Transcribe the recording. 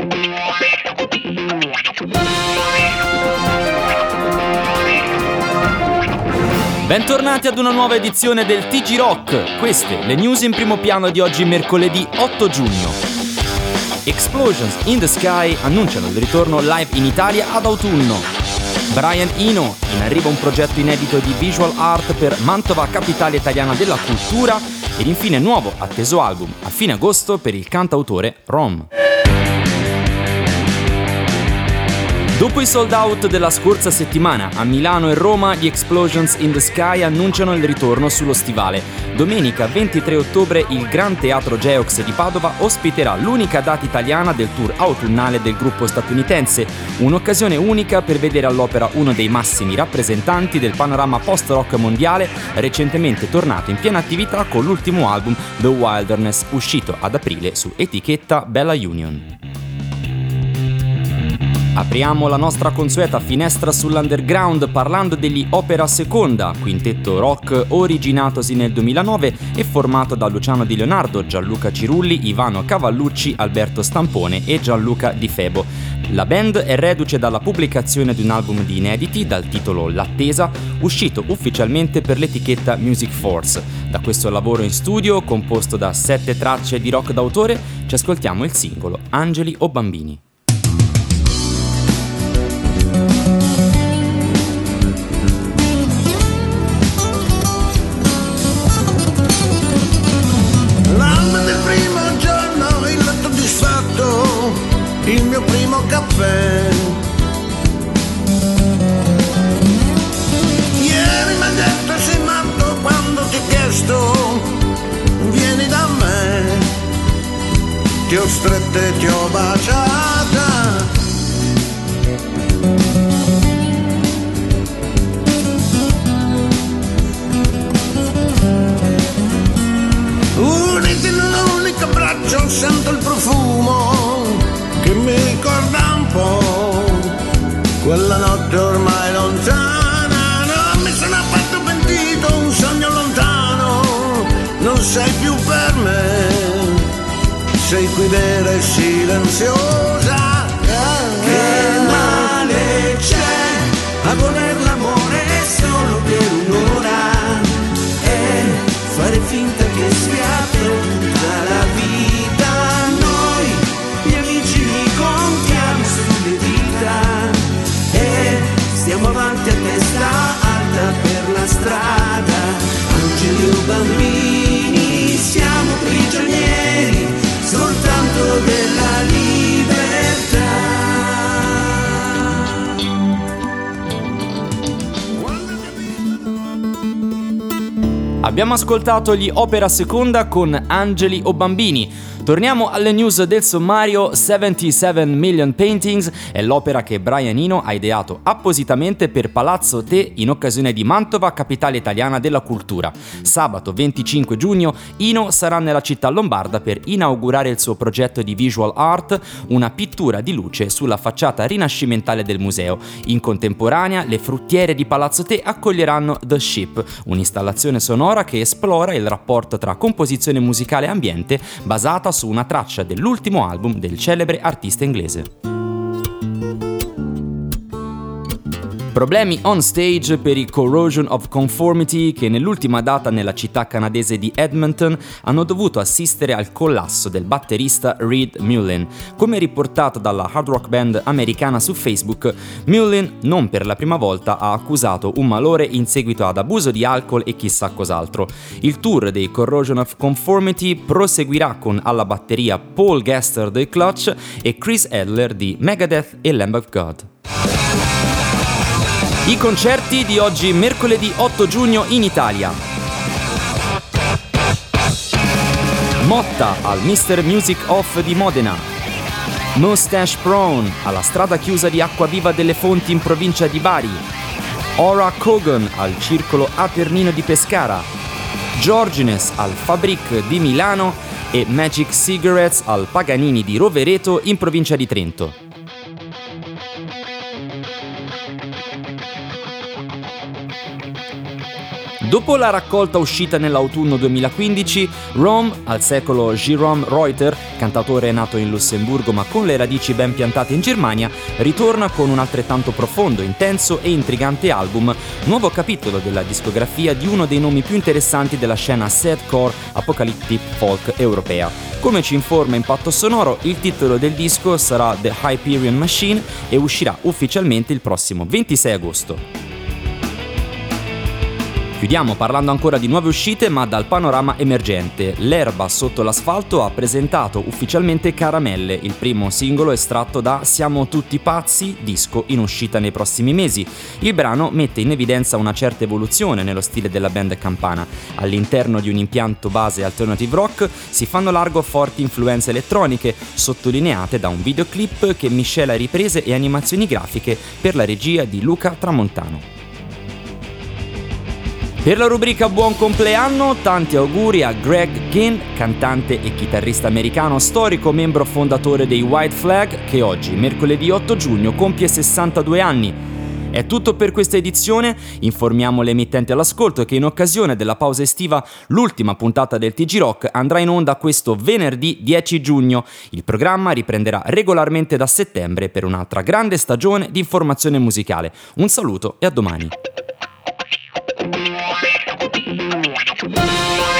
Bentornati ad una nuova edizione del TG Rock. Queste le news in primo piano di oggi, mercoledì 8 giugno. Explosions in the Sky annunciano il ritorno live in Italia ad autunno. Brian Eno, in arrivo un progetto inedito di visual art per Mantova, capitale italiana della cultura. Ed infine nuovo atteso album a fine agosto per il cantautore Rom. Dopo i sold out della scorsa settimana a Milano e Roma, gli Explosions in the Sky annunciano il ritorno sullo stivale. Domenica 23 ottobre il Gran Teatro Geox di Padova ospiterà l'unica data italiana del tour autunnale del gruppo statunitense, un'occasione unica per vedere all'opera uno dei massimi rappresentanti del panorama post-rock mondiale, recentemente tornato in piena attività con l'ultimo album The Wilderness, uscito ad aprile su etichetta Bella Union. Apriamo la nostra consueta finestra sull'underground parlando degli Opera Seconda, quintetto rock originatosi nel 2009 e formato da Luciano Di Leonardo, Gianluca Cirulli, Ivano Cavallucci, Alberto Stampone e Gianluca Di Febo. La band è reduce dalla pubblicazione di un album di inediti dal titolo L'Attesa, uscito ufficialmente per l'etichetta Music Force. Da questo lavoro in studio, composto da 7 tracce di rock d'autore, ci ascoltiamo il singolo Angeli o Bambini. Il mio primo caffè. Ieri m'hai detto sei matto quando ti ho chiesto vieni da me. Ti ho stretta e ti ho baciata. Uniti in un unico braccio sento il profumo che mi ricorda un po' quella notte ormai lontana. Non mi sono affatto pentito, un sogno lontano. Non sei più per me, sei qui vera e silenziosa. Che male c'è a voler l'amore solo per un'ora e fare finta che sia tutta la vita. Stiamo avanti a testa alta per la strada, angeli o bambini, siamo prigionieri soltanto della libertà. Abbiamo ascoltato gli Opera Seconda con Angeli o Bambini. Torniamo alle news del sommario. 77 Million Paintings è l'opera che Brian Eno ha ideato appositamente per Palazzo Te in occasione di Mantova, capitale italiana della cultura. Sabato 25 giugno Eno sarà nella città lombarda per inaugurare il suo progetto di visual art, una pittura di luce sulla facciata rinascimentale del museo. In contemporanea le fruttiere di Palazzo Te accoglieranno The Ship, un'installazione sonora che esplora il rapporto tra composizione musicale e ambiente basata su una traccia dell'ultimo album del celebre artista inglese. Problemi on stage per i Corrosion of Conformity che nell'ultima data nella città canadese di Edmonton hanno dovuto assistere al collasso del batterista Reed Mullin. Come riportato dalla hard rock band americana su Facebook, Mullin non per la prima volta ha accusato un malore in seguito ad abuso di alcol e chissà cos'altro. Il tour dei Corrosion of Conformity proseguirà con alla batteria Paul Gester dei Clutch e Chris Adler di Megadeth e Lamb of God. I concerti di oggi mercoledì 8 giugno in Italia. Motta al Mr. Music Off di Modena. Mustache Prone alla strada chiusa di Acquaviva delle Fonti in provincia di Bari. Ora Kogan al Circolo Apernino di Pescara. Georgines al Fabric di Milano e Magic Cigarettes al Paganini di Rovereto in provincia di Trento. Dopo la raccolta uscita nell'autunno 2015, Rome, al secolo Jérôme Reuter, cantautore nato in Lussemburgo ma con le radici ben piantate in Germania, ritorna con un altrettanto profondo, intenso e intrigante album, nuovo capitolo della discografia di uno dei nomi più interessanti della scena sadcore apocalyptic folk europea. Come ci informa Impatto Sonoro, il titolo del disco sarà The Hyperion Machine e uscirà ufficialmente il prossimo 26 agosto. Chiudiamo parlando ancora di nuove uscite ma dal panorama emergente. L'Erba sotto l'asfalto ha presentato ufficialmente Caramelle, il primo singolo estratto da Siamo tutti pazzi, disco in uscita nei prossimi mesi. Il brano mette in evidenza una certa evoluzione nello stile della band campana. All'interno di un impianto base alternative rock si fanno largo forti influenze elettroniche, sottolineate da un videoclip che miscela riprese e animazioni grafiche per la regia di Luca Tramontano. Per la rubrica Buon compleanno, tanti auguri a Greg Ginn, cantante e chitarrista americano, storico membro fondatore dei White Flag, che oggi, mercoledì 8 giugno, compie 62 anni. È tutto per questa edizione, informiamo le emittenti all'ascolto che in occasione della pausa estiva l'ultima puntata del TG Rock andrà in onda questo venerdì 10 giugno. Il programma riprenderà regolarmente da settembre per un'altra grande stagione di informazione musicale. Un saluto e a domani.